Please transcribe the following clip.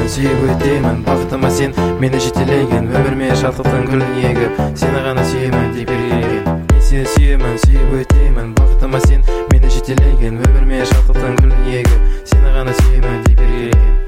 сүйемін, сүйіп өтемін бақытыма сен мені жетелеген өмірме шаттықтың гүлін егіп сені ғана сүйемін деп еркелеген. Мен сені сүйемін, сүйіп өтемін бақытыма сен мені жетелеген өмірме шаттықтың гүлін егіп сені ғана сүйемін деп еркелеген.